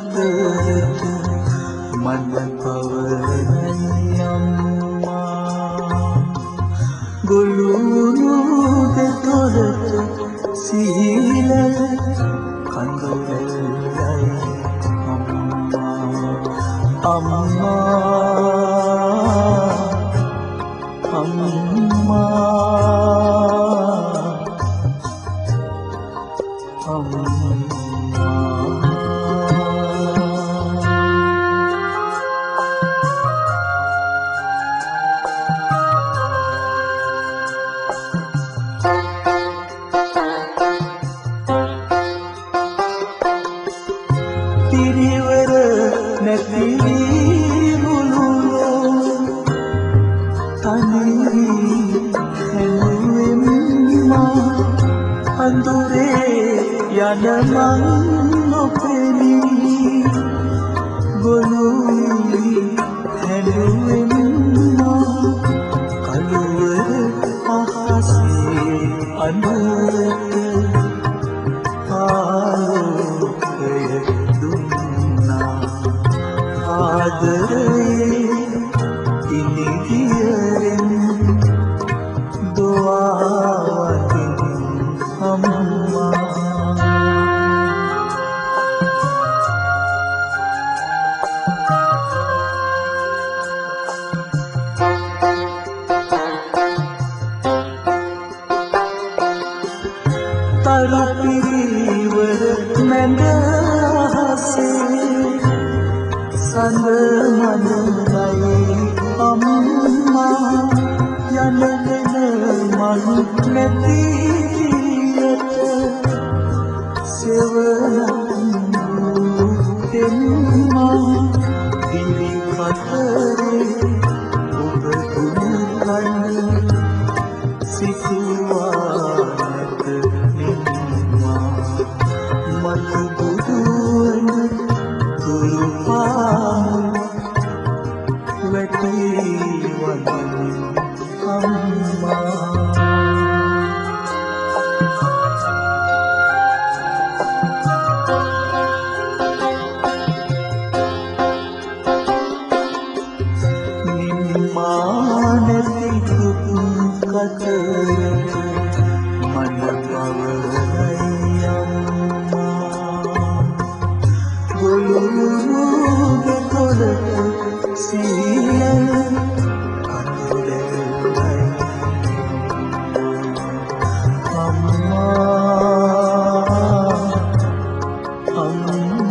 අතරට මන පවරයි අම්මා ගොළුණු දෙතොලට සිහිල කඳුරයි අම්මා පිරිවර නැති මුළුල්ලෝ තනි හැලුවෙම්මා අඳුරේ යන මං නොපෙනී ගොනුයි හැලුවෙම්මා කළුවර අහසේ අනුරට ආදරේ ඉනිදියෙන් දුආවතින් අම්මා තරු පිරිවර මැද අහසේ සඳ මනුලයි අම්මා යනගෙන මනු නැතියට සෙවනු දෙම්මා දිවි කතරේ ඔබ දුන්නයි සිතුවා නැත නිම්මා මතු බුදුවන තුරුපා වැටීවන අම්මා නිම්මා නැති දුක් කතරට මන පවරයි අම්මා ගොළුණු දෙතොලට සිහිල කඳුරයි අම්මා